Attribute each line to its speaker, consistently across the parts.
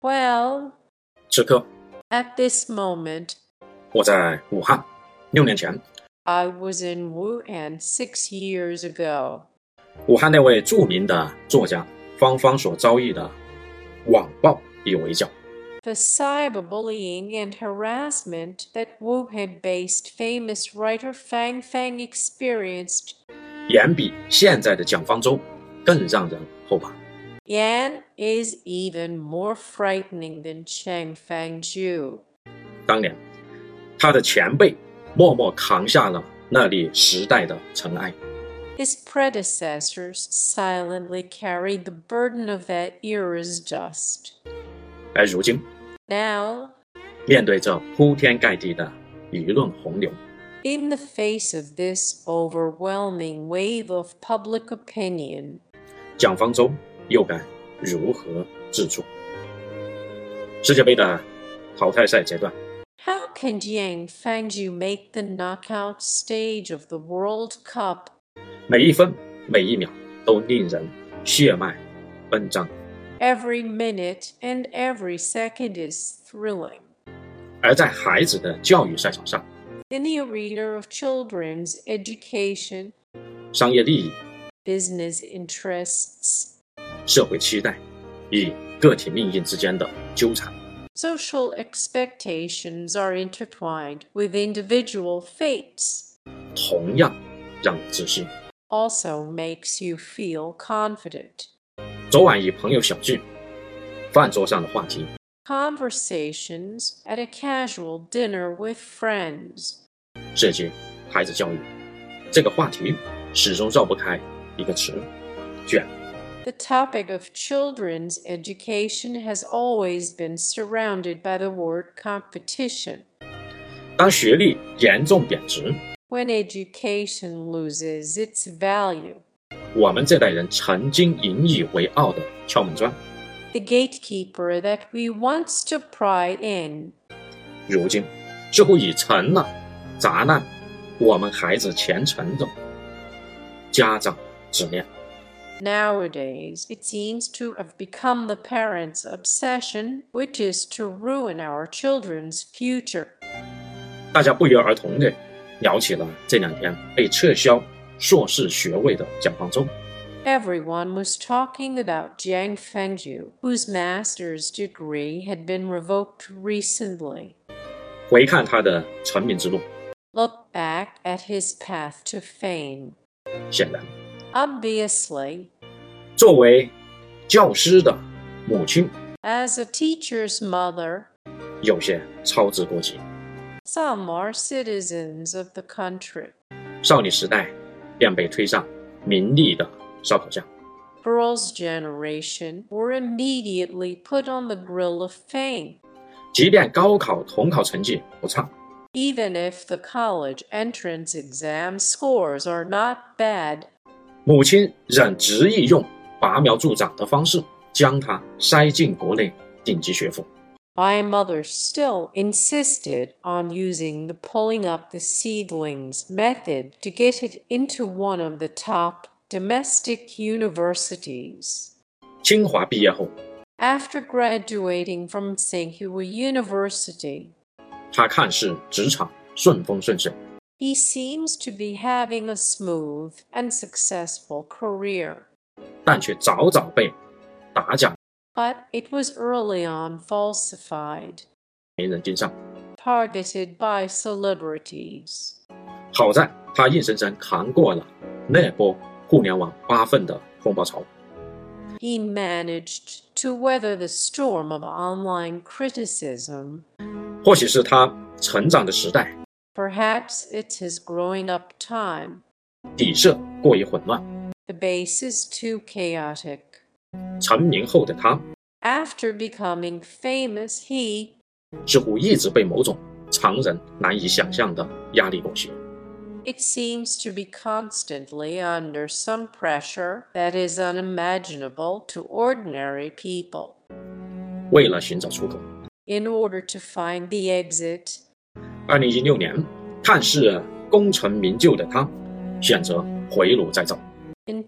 Speaker 1: Well,
Speaker 2: 此刻
Speaker 1: at this moment,
Speaker 2: 我在武汉，6年前，
Speaker 1: I was in Wuhan 6 years ago.
Speaker 2: 武汉那位著名的作家方方所遭遇的网暴与围剿，
Speaker 1: The cyberbullying and harassment that Wuhan-based famous writer Fang Fang experienced
Speaker 2: 远比现在的蒋方舟更让人后怕。
Speaker 1: Yan is even more frightening than Cheng Fangzhu.
Speaker 2: 当年，他的前辈默默扛下了那粒时代的尘埃，
Speaker 1: His predecessors silently carried the burden of that era's dust.
Speaker 2: 而如今
Speaker 1: Now,
Speaker 2: 面对这铺天盖地的舆论洪流，
Speaker 1: in the face of this overwhelming wave of public opinion,
Speaker 2: 蒋方舟又该如何自处？世界杯的淘汰赛阶段，
Speaker 1: how can Jiang Fangzhu make the knockout stage of the World Cup?
Speaker 2: 每一分每一秒都令人血脉奔张。
Speaker 1: Every minute and every second is thrilling.
Speaker 2: 而在孩子的教育赛场上，
Speaker 1: In the arena of children's education,
Speaker 2: 商业利益、
Speaker 1: business interests,
Speaker 2: 社会期待与个体命运之间的纠缠，
Speaker 1: social expectations are intertwined with individual fates,
Speaker 2: 同样让人窒息。
Speaker 1: also makes you feel confident.
Speaker 2: 昨晚与朋友小聚，饭桌上的话题，
Speaker 1: Conversations at a casual dinner with friends.
Speaker 2: 涉及孩子教育，这个话题始终绕不开一个词：卷。
Speaker 1: The topic of children's education has always been surrounded by the word competition.
Speaker 2: 当学历严重贬值，
Speaker 1: When education loses its value,
Speaker 2: 我们这代人曾经引以为傲的敲门砖，
Speaker 1: the gatekeeper that we once took pride in,
Speaker 2: 如今似乎已成了砸烂我们孩子前程的家长执念。
Speaker 1: nowadays it seems to have become the parents' obsession, which is to ruin our children's future.
Speaker 2: 大家不约而同地聊起了这2天被撤销硕士学位的蒋方舟。
Speaker 1: Everyone was talking about Jiang Fengzhu, whose master's degree had been revoked recently.
Speaker 2: 回看他的成名之路，
Speaker 1: Look back at his path to fame.
Speaker 2: 显然
Speaker 1: Obviously,
Speaker 2: 作为教师的母亲
Speaker 1: as a teacher's mother,
Speaker 2: 有些操之过急。
Speaker 1: some are citizens of the country.
Speaker 2: 少女时代便被推上名利的烧烤架，
Speaker 1: Girls' generation were immediately put on the grill of fame,
Speaker 2: 即便高考统考成绩不差，
Speaker 1: even if the college entrance exam scores are not bad.
Speaker 2: 母亲仍执意用拔苗助长的方式将她塞进国内顶级学府。
Speaker 1: My mother still insisted on using the pulling up the seedlings method to get it into one of the top domestic universities.
Speaker 2: 清华毕业后，
Speaker 1: After graduating from Tsinghua University,
Speaker 2: 她看似职场顺风顺水，
Speaker 1: he seems to be having a smooth and successful career.
Speaker 2: 但却早早被打假
Speaker 1: But it was early on falsified,
Speaker 2: 名人盯上。
Speaker 1: targeted by celebrities.
Speaker 2: 好在她硬生生扛过了那波互联网扒粪的风暴潮。
Speaker 1: He managed to weather the storm of online criticism.
Speaker 2: 或许是她成长的时代
Speaker 1: Perhaps it's his growing up time.
Speaker 2: 底色过于混乱，
Speaker 1: The base is too chaotic.
Speaker 2: 成名后的她
Speaker 1: After becoming famous, he
Speaker 2: 似乎一直被某种常人难以想象的压力裹挟。
Speaker 1: it seems to be constantly under some pressure that is unimaginable to ordinary people.
Speaker 2: 为了寻找出口，
Speaker 1: In order to find the exit,
Speaker 2: 2016年，看似功成名就的他，选择回炉再造。
Speaker 1: in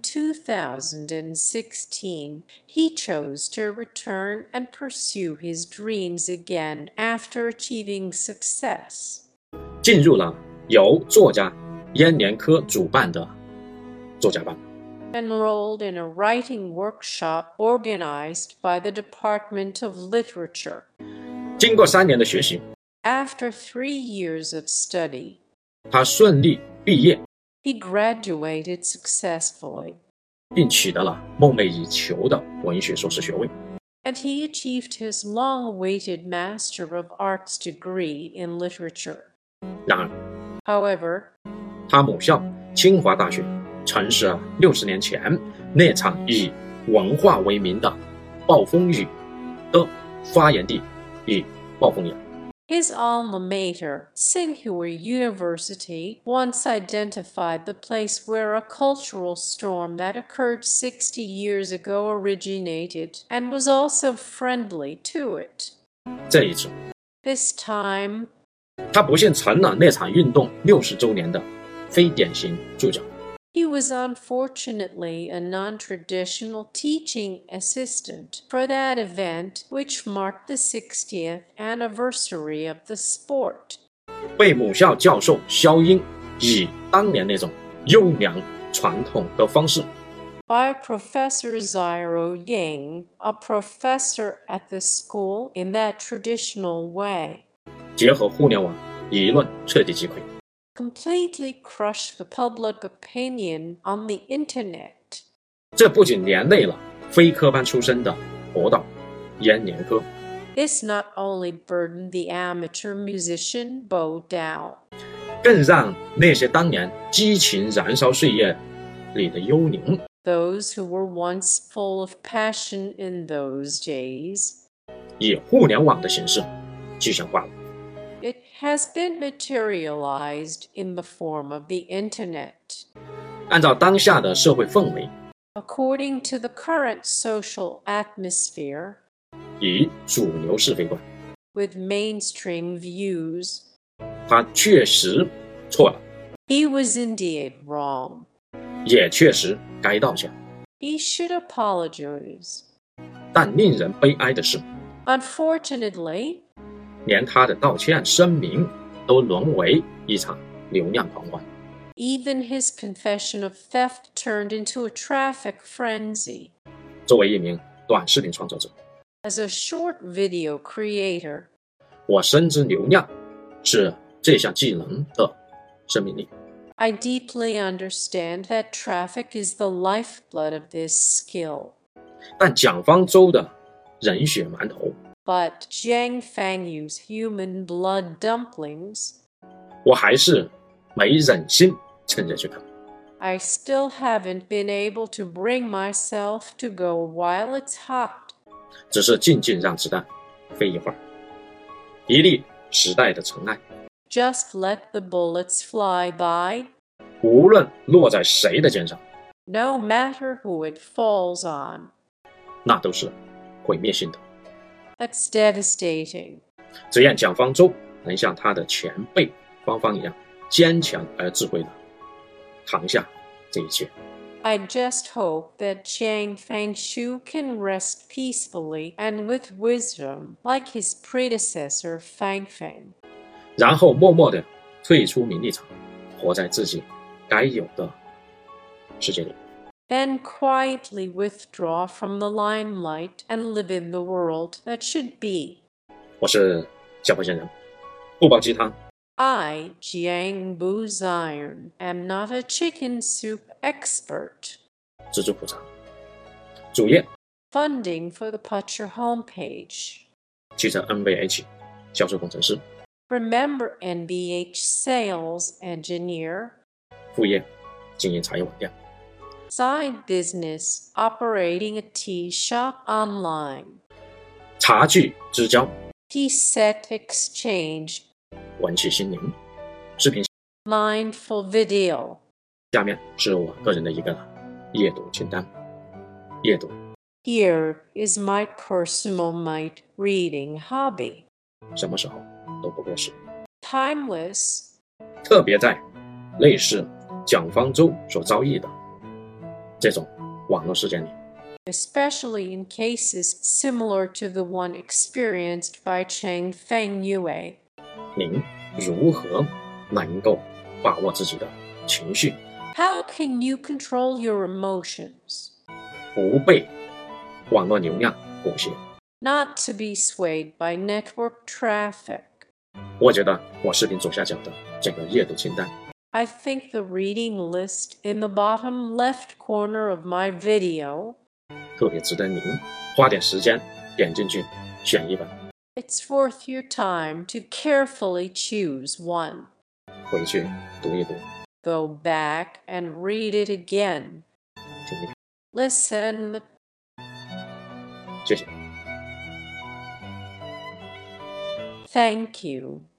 Speaker 1: 2016, he chose to return and pursue his dreams again after achieving success.
Speaker 2: 进入了由作家燕连科主办的作家班，
Speaker 1: Enrolled in a writing workshop organized by the Department of Literature.
Speaker 2: 经过3年的学习，
Speaker 1: After 3 years of study,
Speaker 2: 他顺利毕业，
Speaker 1: he graduated successfully,
Speaker 2: 并取得了梦寐以求的文学硕士学位。
Speaker 1: and he achieved his long-awaited Master of Arts degree in literature.
Speaker 2: 然而，
Speaker 1: However,
Speaker 2: 他母校清华大学曾是60年前那场以文化为名的暴风雨的发源地与暴风眼。
Speaker 1: his alma mater, Tsinghua University, once identified the place where a cultural storm that occurred 60 years ago originated and was also friendly to it.
Speaker 2: 这一次，
Speaker 1: This time,
Speaker 2: 他不幸成了那场运动60周年的非典型主角。
Speaker 1: he was unfortunately a non-traditional teaching assistant for that event, which marked the 60th anniversary of the sport.
Speaker 2: 被母校教授肖英以当年那种优良传统的方式，
Speaker 1: By Professor Zyro Ying, a professor at the school, in that traditional way,
Speaker 2: 结合互联网舆论彻底击溃。
Speaker 1: completely crushed the public opinion on the internet.
Speaker 2: 这不仅连累了非科班出身的博导燕连科，
Speaker 1: This not only burdened the amateur musician Bo Dao,
Speaker 2: 更让那些当年激情燃烧岁月里的幽灵，
Speaker 1: those who were once full of passion in those days.
Speaker 2: 以互联网的形式具象化了。
Speaker 1: It has been materialized in the form of the internet.
Speaker 2: 按照当下的社会氛围，
Speaker 1: According to the current social atmosphere,
Speaker 2: 以主流是非观，
Speaker 1: with mainstream views,
Speaker 2: 他确实错了，
Speaker 1: he was indeed wrong.
Speaker 2: 也确实该道歉。
Speaker 1: He should apologize.
Speaker 2: 但令人悲哀的是，
Speaker 1: Unfortunately,
Speaker 2: 连他的道歉声明都沦为一场流量狂欢。
Speaker 1: even his confession of theft turned into a traffic frenzy.
Speaker 2: 作为一名短视频创作者，
Speaker 1: As a short video creator,
Speaker 2: 我深知流量是这项技能的生命力。
Speaker 1: I deeply understand that traffic is the lifeblood of this skill.
Speaker 2: 但蒋方舟的人血馒头，
Speaker 1: But Jiang Fangyu's human blood dumplings,
Speaker 2: 我还是没忍心趁热去看。
Speaker 1: I still haven't been able to bring myself to go while it's hot.
Speaker 2: 只是静静让子弹飞一会儿，一粒时代的尘埃，
Speaker 1: Just let the bullets fly by,
Speaker 2: 无论落在谁的肩上，
Speaker 1: no matter who it falls on.
Speaker 2: 那都是毁灭性的。
Speaker 1: That's devastating.
Speaker 2: 只愿蒋方舟能像他的前辈方方一样，坚强而智慧的扛下这一切。
Speaker 1: I just hope that Jiang Fangshu can rest peacefully and with wisdom like his predecessor Fang Feng.
Speaker 2: 然后默默地退出名利场，活在自己该有的世界里。
Speaker 1: Then quietly withdraw from the limelight and live in the world that should be.
Speaker 2: 我是小破仙人，不煲鸡汤。
Speaker 1: I, Jiang Bu Zion, am not a chicken soup expert.
Speaker 2: 自助苦茶，主页
Speaker 1: Funding for the Putcher homepage.
Speaker 2: 汽车 NVH 销售工程师，
Speaker 1: Remember NBH sales engineer.
Speaker 2: 副业经营茶叶网店，
Speaker 1: Side business operating a tea shop online.
Speaker 2: 茶具之交，
Speaker 1: Tea set exchange.
Speaker 2: 文气心灵。视频
Speaker 1: Mindful video.
Speaker 2: 下面是我个人的一个阅读清单。阅读
Speaker 1: Here is my personal might reading hobby.
Speaker 2: 什么时候都不过时，
Speaker 1: Timeless.
Speaker 2: 特别在类似蒋方舟所遭遇的这种网络事件里。
Speaker 1: especially in cases similar to the one experienced by Cheng Feng Yue.
Speaker 2: 您如何能够把握自己的情绪，
Speaker 1: How can you control your emotions?
Speaker 2: 不被网络流量裹挟？
Speaker 1: Not to be swayed by network traffic.
Speaker 2: 我觉得我视频左下角的这个阅读清单
Speaker 1: I think the reading list in the bottom left corner of my video,
Speaker 2: 特别值得您花点时间点进去选一本，
Speaker 1: it's worth your time to carefully choose one.
Speaker 2: 回去读一读，
Speaker 1: Go back and read it again.
Speaker 2: 听一听。
Speaker 1: Listen.
Speaker 2: 谢谢。
Speaker 1: Thank you.